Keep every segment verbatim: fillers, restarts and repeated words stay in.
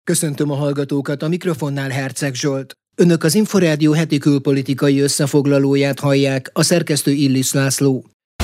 Köszöntöm a hallgatókat, a mikrofonnál Herceg Zsolt. Önök az Inforádió heti külpolitikai összefoglalóját hallják, a szerkesztő Illis László.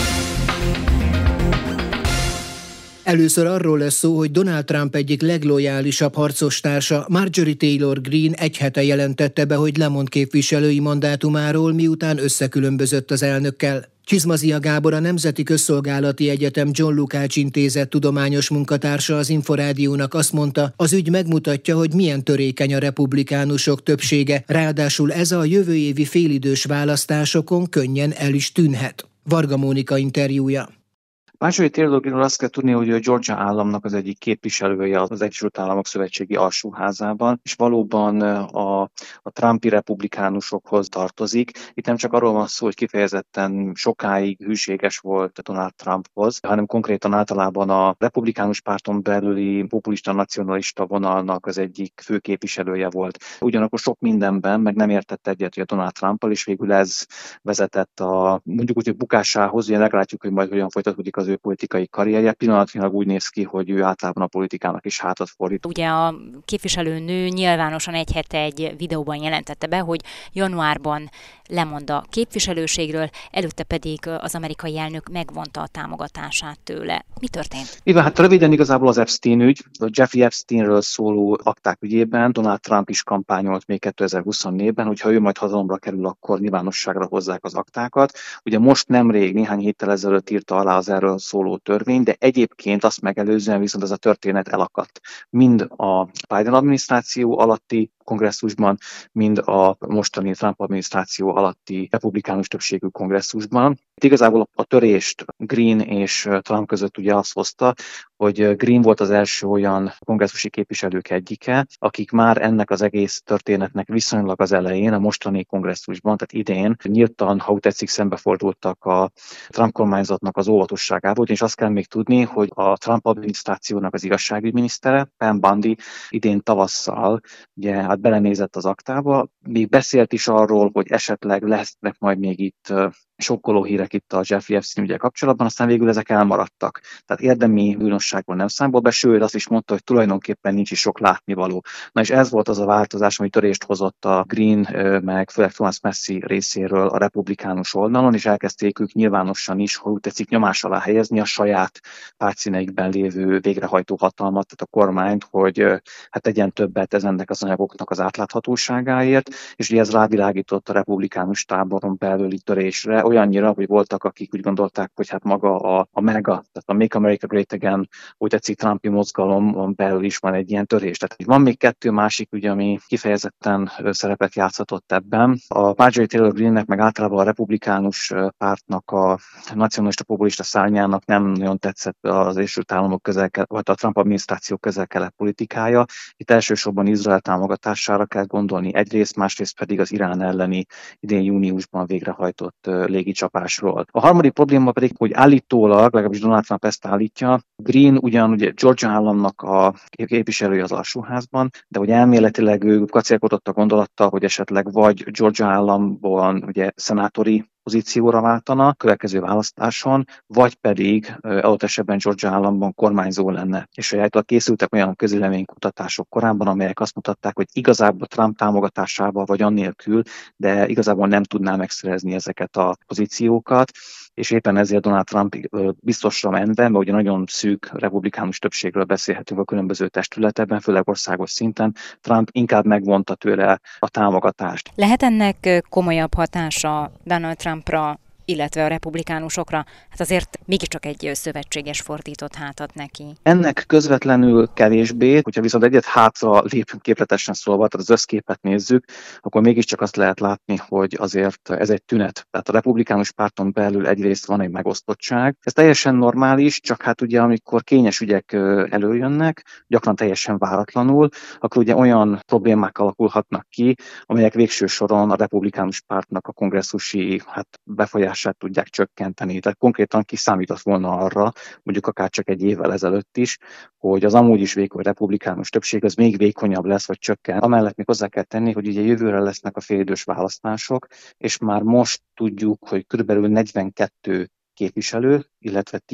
Először arról lesz szó, hogy Donald Trump egyik leglojálisabb harcostársa, Marjorie Taylor Greene egy hete jelentette be, hogy lemond képviselői mandátumáról, miután összekülönbözött az elnökkel. Csizmazia Gábor, a Nemzeti Közszolgálati Egyetem John Lukács Intézet tudományos munkatársa az Inforádiónak azt mondta, az ügy megmutatja, hogy milyen törékeny a republikánusok többsége, ráadásul ez a jövő évi félidős választásokon könnyen el is tűnhet. Varga Mónika interjúja. Marjorie Taylor Greene azt kell tudni, hogy a Georgia államnak az egyik képviselője az Egyesült Államok Szövetségi Alsóházában, és valóban a, a Trumpi republikánusokhoz tartozik. Itt nem csak arról van szó, hogy kifejezetten sokáig hűséges volt Donald Trumphoz, hanem konkrétan általában a republikánus párton belüli populista nacionalista vonalnak az egyik fő képviselője volt. Ugyanakkor sok mindenben meg nem értett egyet a Donald Trumppal, és végül ez vezetett a mondjuk úgy, hogy bukásához, ugye meglátjuk, hogy majd hogyan folytatódik az ő politikai karrierje. Pillanatnyilag úgy néz ki, hogy ő általában a politikának is hátat fordít. Ugye a képviselőnő nyilvánosan egy hete egy videóban jelentette be, hogy januárban lemond a képviselőségről, előtte pedig az amerikai elnök megvonta a támogatását tőle. Mi történt? Igen, hát röviden igazából az Epstein ügy, a Jeffrey Epsteinről szóló akták ügyében Donald Trump is kampányolt még kétezer-huszonnégyben, hogyha ő majd hatalomra kerül, akkor nyilvánosságra hozzák az aktákat. Ugye most nemrég, néhány héttel ezelőtt írta alá az erről szóló törvény, de egyébként azt megelőzően viszont ez a történet elakadt. Mind a Biden adminisztráció alatti kongresszusban, mind a mostani Trump adminisztráció alatti republikánus többségű kongresszusban. Itt igazából a törést Greene és Trump között ugye azt hozta, hogy Greene volt az első olyan kongresszusi képviselők egyike, akik már ennek az egész történetnek viszonylag az elején, a mostani kongresszusban, tehát idén nyíltan, ha úgy tetszik, szembefordultak a Trump kormányzatnak az óvatosságával, és azt kell még tudni, hogy a Trump adminisztrációnak az igazságügyminisztere, Pam Bondi idén tavasszal ugye hát belenézett az aktába, még beszélt is arról, hogy esetleg lesznek majd még itt sokkoló hírek itt a Jeffrey Epstein ügyel kapcsolatban, aztán végül ezek elmaradtak. Tehát érdemi bűnösságban nem számol be, sőt azt is mondta, hogy tulajdonképpen nincs is sok látnivaló. Na és ez volt az a változás, ami törést hozott a Greene, meg főleg Thomas Massie részéről a republikánus oldalon, és elkezdték ők nyilvánosan is, hogy úgy tetszik, nyomás alá helyezni a saját pártszíneikben lévő végrehajtó hatalmat, tehát a kormányt, hogy hát tegyen többet ezennek az anyagoknak az átláthatóságáért, és ugye ez rávilágított a republikánus táboron belüli törésre, olyannyira, hogy voltak, akik úgy gondolták, hogy hát maga a, a MEGA, tehát a Make America Great Again, úgy tetszik, Trumpi mozgalom belül is van egy ilyen törés. Tehát van még kettő másik, ugye, ami kifejezetten szerepet játszhatott ebben. A Marjorie Taylor Greene-nek, meg általában a republikánus pártnak, a nacionalista populista szárnyának nem nagyon tetszett az Egyesült Államok közel, vagy a Trump adminisztráció közel-kelet politikája. Itt elsősorban Izrael támogatására kell gondolni egyrészt, másrészt pedig az Irán elleni idén júniusban végrehajtott légicsapásról. A harmadik probléma pedig, hogy állítólag, legalábbis Donald Trump ezt állítja, Greene ugyan ugye Georgia államnak a képviselője az alsóházban, de hogy elméletileg ő kacérkodott a gondolattal, hogy esetleg vagy Georgia államban ugye szenátori pozícióra váltana a következő választáson, vagy pedig adott esetben Georgia államban kormányzó lenne. És általában készültek olyan közvéleménykutatások korábban, amelyek azt mutatták, hogy igazából Trump támogatásával vagy annélkül, de igazából nem tudná megszerezni ezeket a pozíciókat, és éppen ezért Donald Trump biztosra menve, mert ugye nagyon szűk republikánus többségről beszélhetünk a különböző testületekben, főleg országos szinten, Trump inkább megvonta tőle a támogatást. Lehet ennek komolyabb hatása Donald Trumpra, illetve a republikánusokra? Hát azért mégiscsak egy szövetséges fordított hátat neki. Ennek közvetlenül kevésbé, hogyha viszont egyet hátra lépünk képletesen szólva, tehát az összképet nézzük, akkor mégiscsak azt lehet látni, hogy azért ez egy tünet. Tehát a republikánus párton belül egyrészt van egy megosztottság. Ez teljesen normális, csak hát ugye amikor kényes ügyek előjönnek, gyakran teljesen váratlanul, akkor ugye olyan problémák alakulhatnak ki, amelyek végső soron a republikánus pártnak a kongresszusi hát befolyását tudják csökkenteni. Tehát konkrétan kiszámított volna arra, mondjuk akár csak egy évvel ezelőtt is, hogy az amúgy is vékony republikánus többség az még vékonyabb lesz, vagy csökken. Amellett még hozzá kell tenni, hogy ugye jövőre lesznek a félidős választások, és már most tudjuk, hogy körülbelül negyvenkettő képviselő, illetve tíz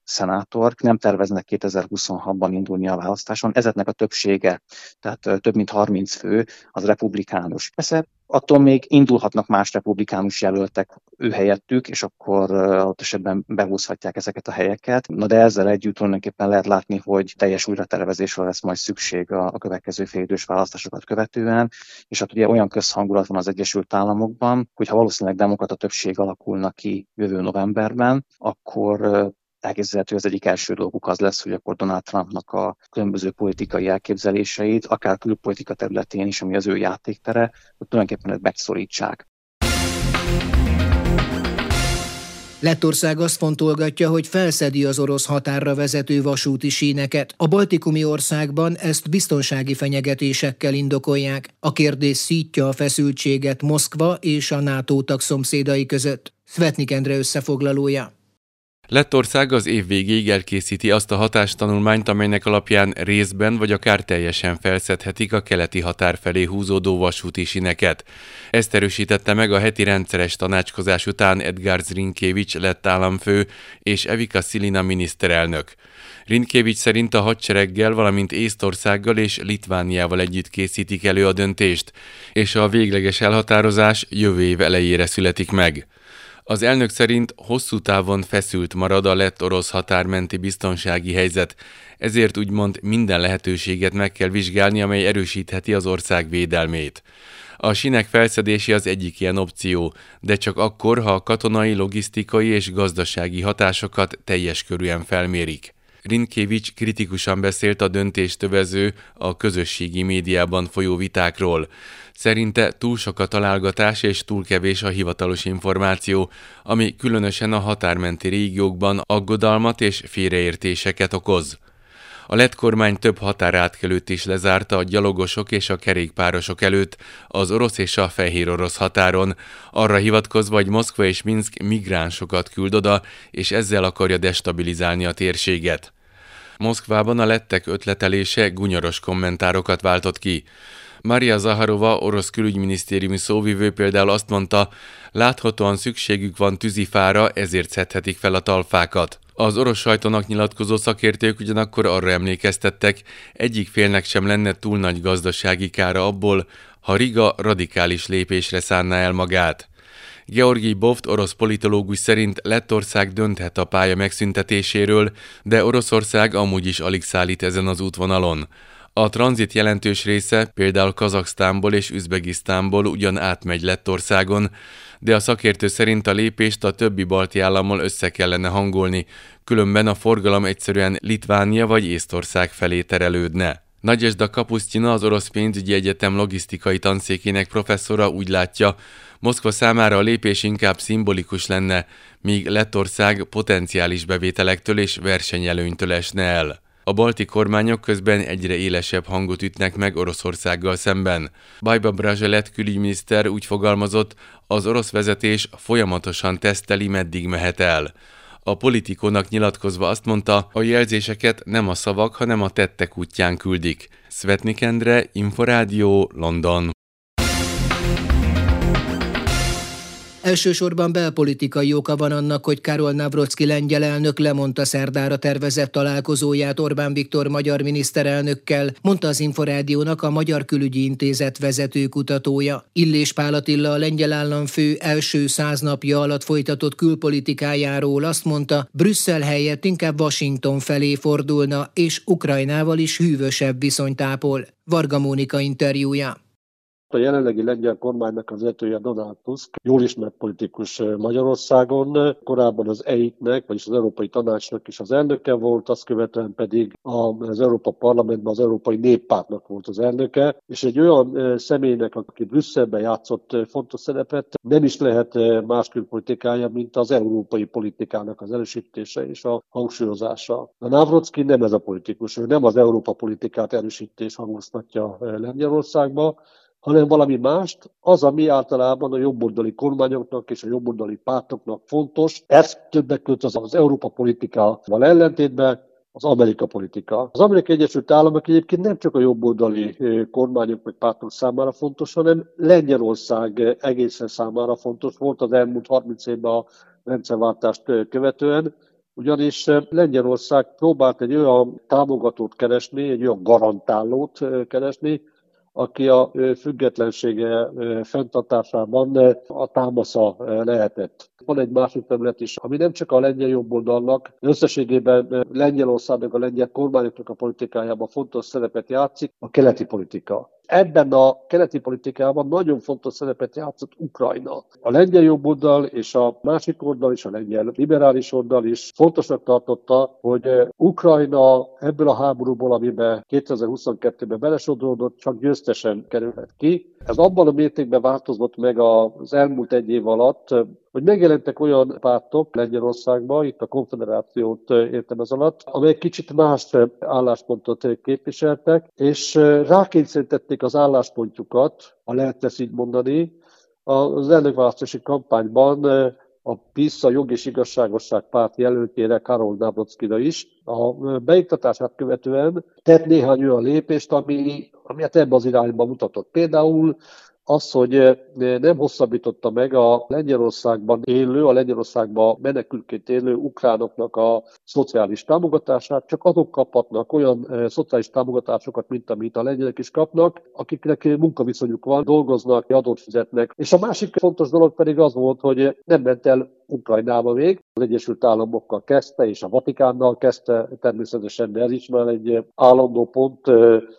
szenátor, nem terveznek kétezer-huszonhatban indulni a választáson. Ezeknek a többsége, tehát több mint harminc fő, az republikánus. Persze attól még indulhatnak más republikánus jelöltek ő helyettük, és akkor ott esetben behúzhatják ezeket a helyeket. Na de ezzel együtt tulajdonképpen lehet látni, hogy teljes újratervezésre lesz majd szükség a, a következő félidős választásokat követően, és hát ugye olyan közhangulat van az Egyesült Államokban, hogy ha valószínűleg demokrata többség alakulna ki jövő novemberben, akkor elképzelhető, hogy az egyik első dolguk az lesz, hogy akkor Donald Trumpnak a különböző politikai elképzeléseit, akár külpolitika területén is, ami az ő játéktere, hogy tulajdonképpen megszorítsák. Lettország azt fontolgatja, hogy felszedi az orosz határra vezető vasúti síneket. A baltikumi országban ezt biztonsági fenyegetésekkel indokolják. A kérdés szítja a feszültséget Moszkva és a NATO tagszomszédai között. Szvetnik Endre összefoglalója. Lettország az év végéig elkészíti azt a hatástanulmányt, amelynek alapján részben vagy akár teljesen felszedhetik a keleti határ felé húzódó vasúti síneket. Ezt erősítette meg a heti rendszeres tanácskozás után Edgars Rinkēvics lett államfő és Evika Silina miniszterelnök. Rinkēvics szerint a hadsereggel, valamint Észtországgal és Litvániával együtt készítik elő a döntést, és a végleges elhatározás jövő év elejére születik meg. Az elnök szerint hosszú távon feszült marad a lett-orosz határmenti biztonsági helyzet, ezért úgymond minden lehetőséget meg kell vizsgálni, amely erősítheti az ország védelmét. A sínek felszedése az egyik ilyen opció, de csak akkor, ha a katonai, logisztikai és gazdasági hatásokat teljes körűen felmérik. Rinkēvics kritikusan beszélt a döntést övező, a közösségi médiában folyó vitákról. Szerinte túl sok a találgatás és túl kevés a hivatalos információ, ami különösen a határmenti régiókban aggodalmat és félreértéseket okoz. A lett kormány több határátkelőt is lezárta a gyalogosok és a kerékpárosok előtt az orosz és a fehér orosz határon, arra hivatkozva, hogy Moszkva és Minszk migránsokat küld oda, és ezzel akarja destabilizálni a térséget. Moszkvában a lettek ötletelése gunyoros kommentárokat váltott ki. Maria Zaharova, orosz külügyminisztériumi szóvivő például azt mondta, láthatóan szükségük van tűzifára, ezért szedhetik fel a talpfákat. Az orosz sajtónak nyilatkozó szakértők ugyanakkor arra emlékeztettek, egyik félnek sem lenne túl nagy gazdasági kára abból, ha Riga radikális lépésre szánná el magát. Georgi Boft, orosz politológus szerint Lettország dönthet a pálya megszüntetéséről, de Oroszország amúgy is alig szállít ezen az útvonalon. A tranzit jelentős része például Kazaksztánból és Üzbegisztánból ugyan átmegy Lettországon, de a szakértő szerint a lépést a többi balti állammal össze kellene hangolni, különben a forgalom egyszerűen Litvánia vagy Észtország felé terelődne. Nagyesda Kapusztyina, az Orosz Pénzügyi Egyetem logisztikai tanszékének professzora úgy látja, Moszkva számára a lépés inkább szimbolikus lenne, míg Lettország potenciális bevételektől és versenyelőnytől esne el. A balti kormányok közben egyre élesebb hangot ütnek meg Oroszországgal szemben. Bajba Brazselet külügyminiszter úgy fogalmazott, az orosz vezetés folyamatosan teszteli, meddig mehet el. A Politikónak nyilatkozva azt mondta, a jelzéseket nem a szavak, hanem a tettek útján küldik. Szvetnik Endre, Inforádió, London. Elsősorban belpolitikai oka van annak, hogy Karol Nawrocki lengyel elnök lemondta szerdára tervezett találkozóját Orbán Viktor magyar miniszterelnökkel, mondta az Inforádiónak a Magyar Külügyi Intézet vezető kutatója. Illés Pál Attila, a lengyel államfő első száz napja alatt folytatott külpolitikájáról azt mondta, Brüsszel helyett inkább Washington felé fordulna, és Ukrajnával is hűvösebb viszonyt ápol. Varga Mónika interjúja. A jelenlegi lengyel kormánynak az vezetője Donald Tusk, jól ismert politikus Magyarországon, korábban az é i té-nek, vagyis az Európai Tanácsnak is az elnöke volt, azt követően pedig az Európa Parlamentben az Európai Néppártnak volt az elnöke, és egy olyan személynek, aki Brüsszelben játszott fontos szerepet, nem is lehet más külpolitikája, mint az európai politikának az erősítése és a hangsúlyozása. A Nawrocki nem ez a politikus, ő nem az Európa politikát erősíti és hangoztatja Lengyelországba, hanem valami mást, az, ami általában a jobboldali kormányoknak és a jobboldali pártoknak fontos. Ez többek között az, az Európa politikával ellentétben az Amerika politika. Az Amerikai Egyesült Államok egyébként nem csak a jobboldali kormányok vagy pártok számára fontos, hanem Lengyelország egészen számára fontos volt az elmúlt harminc évben a rendszerváltást követően, Ugyanis Lengyelország próbált egy olyan támogatót keresni, egy olyan garantálót keresni, aki a függetlensége fenntartásában a támasza lehetett. Van egy másik terület is, ami nem csak a lengyel jobboldalnak, összességében Lengyelországnak, a lengyel kormányoknak a politikájában fontos szerepet játszik, a keleti politika. Ebben a keleti politikában nagyon fontos szerepet játszott Ukrajna. A lengyel jobboldal és a másik oldal is, a lengyel liberális oldal is fontosnak tartotta, hogy Ukrajna ebből a háborúból, amiben kétezer-huszonkettőben belesodródott, csak győztesen kerülhet ki. Ez abban a mértékben változott meg az elmúlt egy év alatt, hogy megjelentek olyan pártok Lengyelországban, itt a konfederációt értem ez alatt, amelyek kicsit más álláspontot képviseltek, és rákényszerítették az álláspontjukat, ha lehet ezt így mondani, az elnökválasztási kampányban a PiS, a Jog és Igazságosság párt jelöltjére, Karol Nawrockyra is. A beiktatását követően tett néhány olyan lépést, ami, ami hát ebbe az irányba mutatott. Például az, hogy nem hosszabbította meg a Lengyelországban élő, a Lengyelországban menekültként élő ukránoknak a szociális támogatását, csak azok kaphatnak olyan szociális támogatásokat, mint amit a lengyelek is kapnak, akiknek munkaviszonyuk van, dolgoznak, adót fizetnek. És a másik fontos dolog pedig az volt, hogy nem ment el Ukrajnába még, az Egyesült Államokkal kezdte, és a Vatikánnal kezdte természetesen, de ez is már egy állandó pont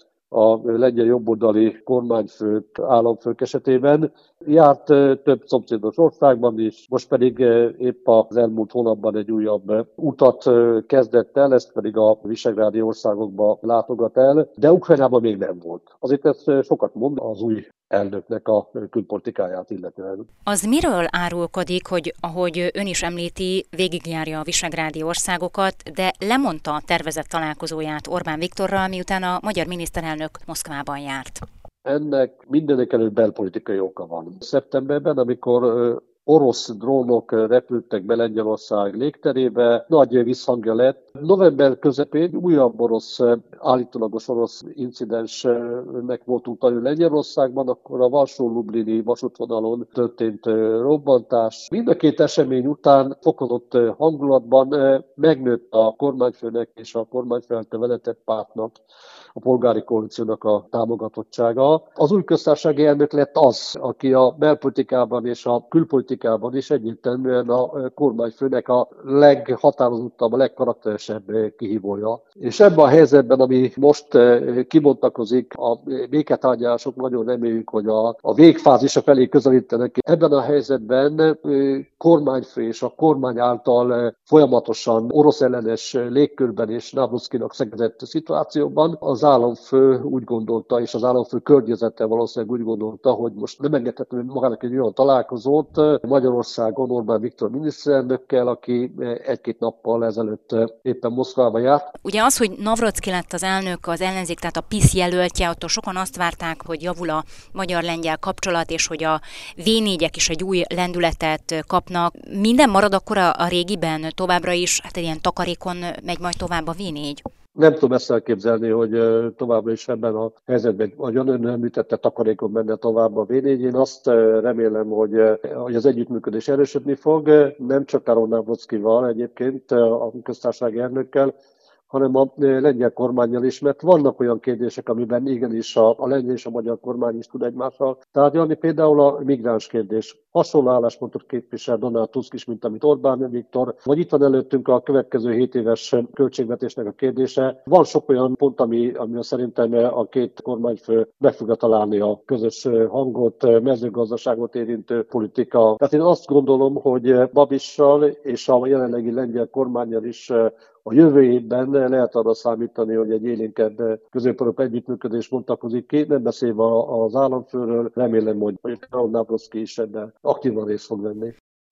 a lengyel jobboldali kormányfők, államfők esetében. Járt több szomszédos országban is, most pedig épp az elmúlt hónapban egy újabb utat kezdett el, ezt pedig a visegrádi országokba látogat el, de Ukrajnában még nem volt. Azért ez sokat mond az új elnöknek a külpolitikáját illetően. Az miről árulkodik, hogy ahogy ön is említi, végigjárja a visegrádi országokat, de lemondta a tervezett találkozóját Orbán Viktorral, miután a magyar miniszterelnök Moszkvában járt? Ennek mindenek előtt belpolitikai oka van. Szeptemberben, amikor orosz drónok repültek be Lengyelország légterébe, nagy visszhangja lett. November közepén újabb orosz, állítólagos orosz incidensnek voltunk tanulni Lengyelországban, akkor a Varsó-Lublini vasútvonalon történt robbantás. Mind a két esemény után fokozott hangulatban megnőtt a kormányfőnek és a kormányfő által vezetett pártnak, a polgári koalíciónak a támogatottsága. Az új köztársasági elnök lett az, aki a belpolitikában és a külpolitikában is egyértelműen a kormányfőnek a leghatározottabb, a legkarakteresebb kihívója. És ebben a helyzetben, ami most kibontakozik, a béketárgyalások, nagyon reméljük, hogy a, a végfázisa felé közelítenek. Ebben a helyzetben kormányfő és a kormány által folyamatosan orosz ellenes légkörben és Nawrockynak szegezett szituációban az államfő úgy gondolta, és az államfő környezete valószínűleg úgy gondolta, hogy most nem engedhető magának egy olyan találkozót Magyarországon Orbán Viktor miniszterelnökkel, aki egy-két nappal ezelőtt éppen Moszkvába járt. Ugye az, hogy Nawrocky lett az elnök, az ellenzék, tehát a PiS jelöltje, attól sokan azt várták, hogy javul a magyar-lengyel kapcsolat, és hogy a vé négyek is egy új lendületet kapnak. Minden marad akkor a, a régiben továbbra is, hát egy ilyen takarékon megy majd tovább a vé négy? Nem tudom ezt elképzelni, hogy továbbra is ebben a helyzetben, ahogyan ön említette, takarékon menne tovább a vé négy. Én azt remélem, hogy, hogy az együttműködés erősödni fog, nem csak Karol Nawrockyval egyébként, a köztársasági elnökkel, hanem a lengyel kormánnyal is, mert vannak olyan kérdések, amiben igenis a, a lengyel és a magyar kormány is tud egymással tárgyalni, például a migráns kérdés. Hasonló álláspontot képvisel Donald Tusk is, mint amit Orbán Viktor, vagy itt van előttünk a következő hét éves költségvetésnek a kérdése. Van sok olyan pont, ami, ami szerintem a két kormányfő meg fogja találni a közös hangot, mezőgazdaságot érintő politika. Tehát én azt gondolom, hogy Babissal és a jelenlegi lengyel kormánnyal is a jövő évben lehet arra számítani, hogy egy élénkebb közép-európai együttműködés bontakozik ki, nem beszélve az államfőről, remélem, hogy Karol Nawrocky is ebben aktívan részt fog venni.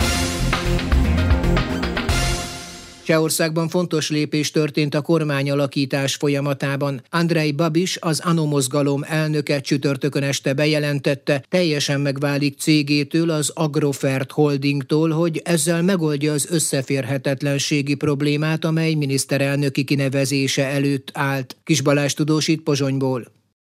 Csehországban fontos lépés történt a kormányalakítás folyamatában. Andrej Babiš, az ANO mozgalom elnöke csütörtökön este bejelentette, teljesen megválik cégétől, az Agrofert Holdingtól, hogy ezzel megoldja az összeférhetetlenségi problémát, amely miniszterelnöki kinevezése előtt állt. Kis Balázs tudósít Pozsonyból.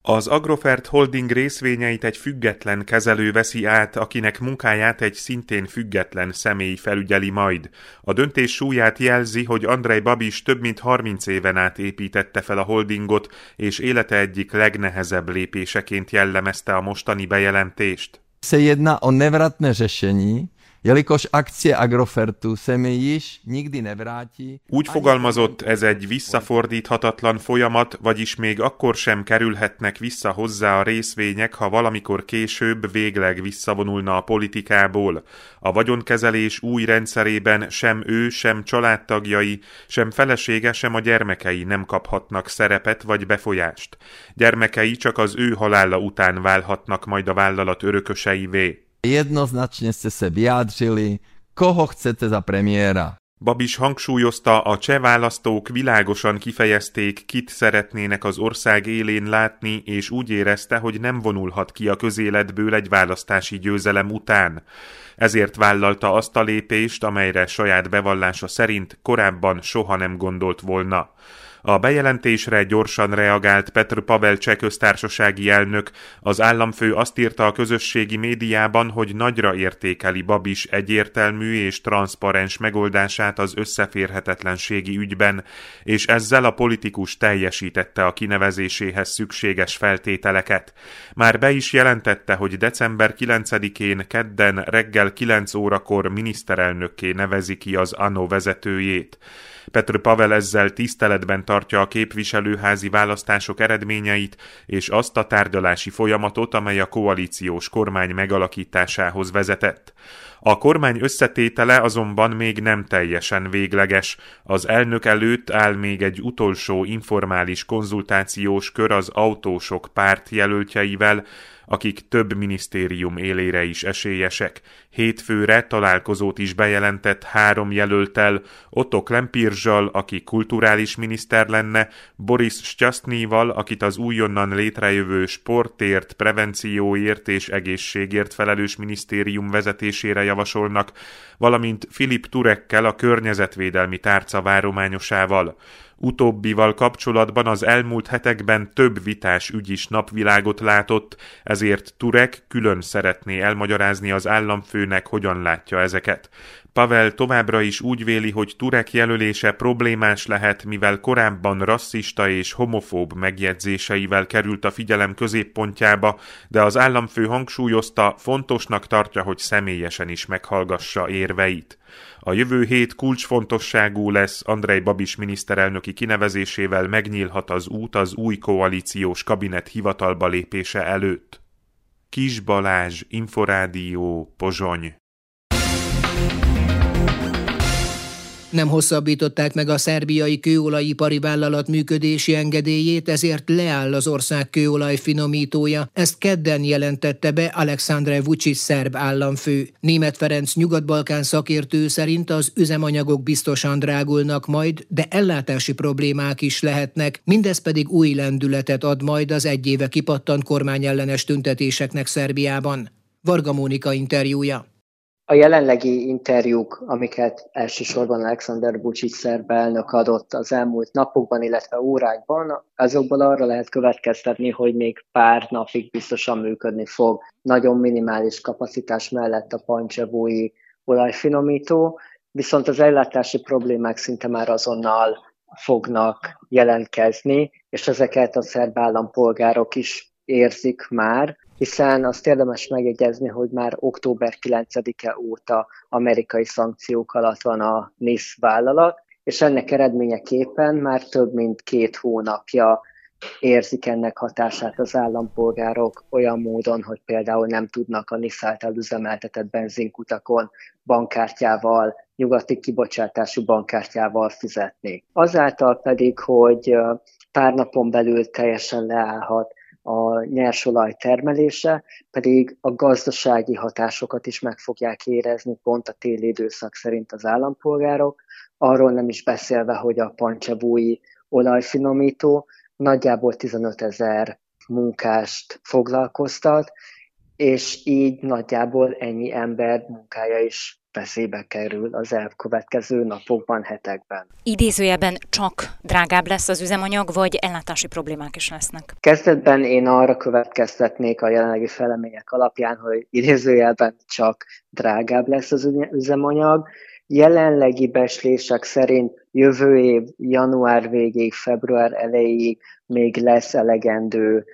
Az Agrofert Holding részvényeit egy független kezelő veszi át, akinek munkáját egy szintén független személy felügyeli majd. A döntés súlyát jelzi, hogy Andrej Babiš több mint harminc éven át építette fel a holdingot, és élete egyik legnehezebb lépéseként jellemezte a mostani bejelentést. Se jedná o nevratné řešení, jelikož akcie Agrofertu se mi již nikdy nevrátí. Úgy fogalmazott, ez egy visszafordíthatatlan folyamat, vagyis még akkor sem kerülhetnek vissza hozzá a részvények, ha valamikor később végleg visszavonulna a politikából. A vagyonkezelés új rendszerében sem ő, sem családtagjai, sem felesége, sem a gyermekei nem kaphatnak szerepet vagy befolyást. Gyermekei csak az ő halála után válhatnak majd a vállalat örököseivé. Jednoznačne ste sa vyjádřili, koho chcete za premiéra. Babiš hangsúlyozta, a cseh választók világosan kifejezték, kit szeretnének az ország élén látni, és úgy érezte, hogy nem vonulhat ki a közéletből egy választási győzelem után. Ezért vállalta azt a lépést, amelyre saját bevallása szerint korábban soha nem gondolt volna. A bejelentésre gyorsan reagált Petr Pavel cseh köztársasági elnök. Az államfő azt írta a közösségi médiában, hogy nagyra értékeli Babiš egyértelmű és transzparens megoldását az összeférhetetlenségi ügyben, és ezzel a politikus teljesítette a kinevezéséhez szükséges feltételeket. Már be is jelentette, hogy december kilencedikén kedden reggel kilenc órakor miniszterelnökké nevezi ki az ANO vezetőjét. Petr Pavel ezzel tiszteletben tartja a képviselőházi választások eredményeit és azt a tárgyalási folyamatot, amely a koalíciós kormány megalakításához vezetett. A kormány összetétele azonban még nem teljesen végleges. Az elnök előtt áll még egy utolsó informális konzultációs kör az autósok párt jelöltjeivel, akik több minisztérium élére is esélyesek. Hétfőre találkozót is bejelentett három jelölttel, Otto Klempirzsal, aki kulturális miniszter lenne, Boris Šťastnýval, akit az újonnan létrejövő sportért, prevencióért és egészségért felelős minisztérium vezetésére javasolnak, valamint Filip Turekkel, a környezetvédelmi tárca várományosával. Utóbbival kapcsolatban az elmúlt hetekben több vitás ügy is napvilágot látott, ezért Turek külön szeretné elmagyarázni az államfőnek, hogyan látja ezeket. Pavel továbbra is úgy véli, hogy Turek jelölése problémás lehet, mivel korábban rasszista és homofób megjegyzéseivel került a figyelem középpontjába, de az államfő hangsúlyozta, fontosnak tartja, hogy személyesen is meghallgassa érveit. A jövő hét kulcsfontosságú lesz, Andrej Babiš miniszterelnöki kinevezésével megnyílhat az út az új koalíciós kabinet hivatalba lépése előtt. Kis Balázs, Inforádió, Pozsony. Nem hosszabbították meg a szerbiai kőolajipari vállalat működési engedélyét, ezért leáll az ország kőolaj finomítója. Ezt kedden jelentette be Aleksandar Vučić szerb államfő. Németh Ferenc nyugat-balkán szakértő szerint az üzemanyagok biztosan drágulnak majd, de ellátási problémák is lehetnek, mindez pedig új lendületet ad majd az egy éve kipattant kormányellenes tüntetéseknek Szerbiában. Varga Mónika interjúja. A jelenlegi interjúk, amiket elsősorban Aleksandar Vučić szerb elnök adott az elmúlt napokban, illetve órákban, azokból arra lehet következtetni, hogy még pár napig biztosan működni fog. Nagyon minimális kapacitás mellett a pancsevói olajfinomító, viszont az ellátási problémák szinte már azonnal fognak jelentkezni, és ezeket a szerb állampolgárok is érzik már, hiszen azt érdemes megjegyezni, hogy már október kilencedike óta amerikai szankciók alatt van a NIS vállalat, és ennek eredményeképpen már több mint két hónapja érzik ennek hatását az állampolgárok olyan módon, hogy például nem tudnak a NIS által üzemeltetett benzinkutakon bankkártyával, nyugati kibocsátású bankkártyával fizetni. Azáltal pedig, hogy pár napon belül teljesen leállhat a nyersolaj termelése, pedig a gazdasági hatásokat is meg fogják érezni pont a téli időszak szerint az állampolgárok, arról nem is beszélve, hogy a pancsevói olajfinomító nagyjából tizenötezer munkást foglalkoztat, és így nagyjából ennyi ember munkája is veszélybe kerül az elkövetkező napokban, hetekben. Idézőjelben csak drágább lesz az üzemanyag, vagy ellátási problémák is lesznek? Kezdetben én arra következtetnék a jelenlegi fejlemények alapján, hogy idézőjelben csak drágább lesz az üzemanyag. Jelenlegi becslések szerint jövő év január végéig, február elejéig még lesz elegendő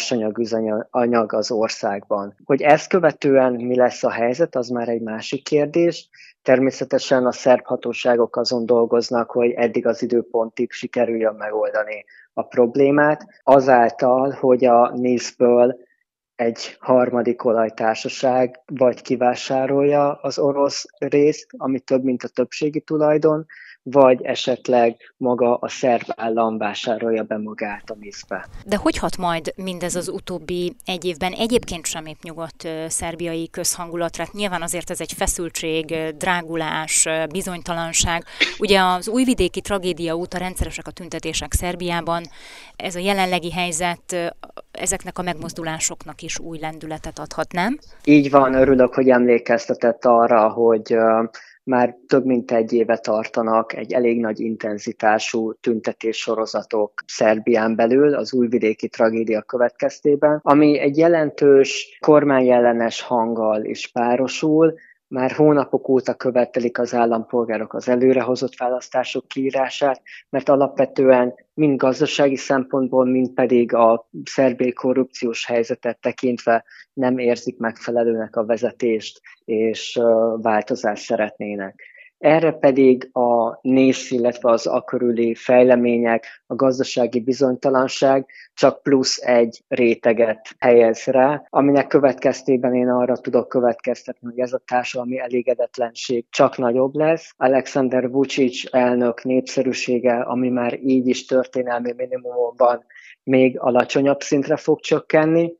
nyersanyag az országban. Hogy ezt követően mi lesz a helyzet, az már egy másik kérdés. Természetesen a szerb hatóságok azon dolgoznak, hogy eddig az időpontig sikerüljön megoldani a problémát, azáltal, hogy a NIS-ből egy harmadik olajtársaság vagy kivásárolja az orosz részt, ami több, mint a többségi tulajdon, vagy esetleg maga a szerb állam vásárolja be magát a NIS-be. De hogy hat majd mindez az utóbbi egy évben egyébként sem épp nyugodt szerbiai közhangulatra? Nyilván azért ez egy feszültség, drágulás, bizonytalanság. Ugye az újvidéki tragédia óta rendszeresek a tüntetések Szerbiában. Ez a jelenlegi helyzet ezeknek a megmozdulásoknak is új lendületet adhat, nem? Így van, örülök, hogy emlékeztetett arra, hogy már több mint egy éve tartanak egy elég nagy intenzitású tüntetéssorozatok Szerbián belül az újvidéki tragédia következtében, ami egy jelentős kormányellenes hanggal is párosul. Már hónapok óta követelik az állampolgárok az előrehozott választások kiírását, mert alapvetően mind gazdasági szempontból, mind pedig a szerbiai korrupciós helyzetet tekintve nem érzik megfelelőnek a vezetést, és változást szeretnének. Erre pedig a NIS, illetve az a körüli fejlemények, a gazdasági bizonytalanság csak plusz egy réteget helyez rá, aminek következtében én arra tudok következtetni, hogy ez a társadalmi elégedetlenség csak nagyobb lesz. Alexander Vučić elnök népszerűsége, ami már így is történelmi minimumban még alacsonyabb szintre fog csökkenni,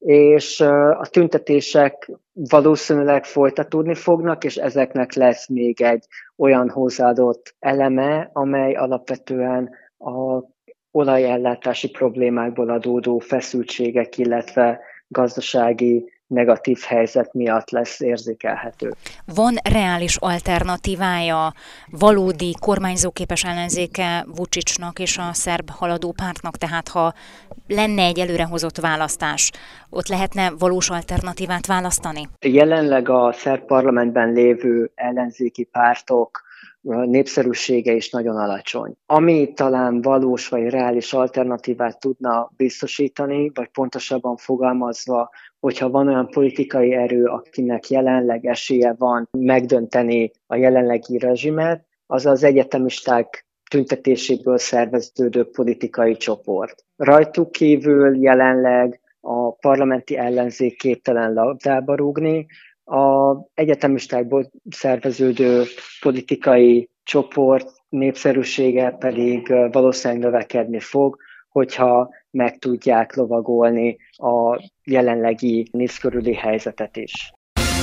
és a tüntetések valószínűleg folytatódni fognak, és ezeknek lesz még egy olyan hozzáadott eleme, amely alapvetően a olajellátási problémákból adódó feszültségek, illetve gazdasági negatív helyzet miatt lesz érzékelhető. Van reális alternatívája, valódi kormányzóképes ellenzéke Vučićnak és a szerb haladó pártnak, tehát ha lenne egy előrehozott választás, ott lehetne valós alternatívát választani? Jelenleg a szerb parlamentben lévő ellenzéki pártok népszerűsége is nagyon alacsony. Ami talán valós vagy reális alternatívát tudna biztosítani, vagy pontosabban fogalmazva, hogyha van olyan politikai erő, akinek jelenleg esélye van megdönteni a jelenlegi rezsimet, az az egyetemisták tüntetéséből szerveződő politikai csoport. Rajtuk kívül jelenleg a parlamenti ellenzék képtelen labdába rúgni, az egyetemistákból szerveződő politikai csoport népszerűsége pedig valószínűleg növekedni fog, hogyha meg tudják lovagolni a jelenlegi NIS körüli helyzetet is.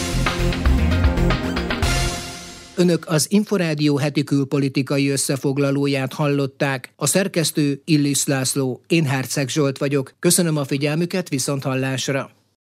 Önök az Inforádió heti külpolitikai összefoglalóját hallották. A szerkesztő Illis László, én Herceg Zsolt vagyok. Köszönöm a figyelmüket, viszont hallásra!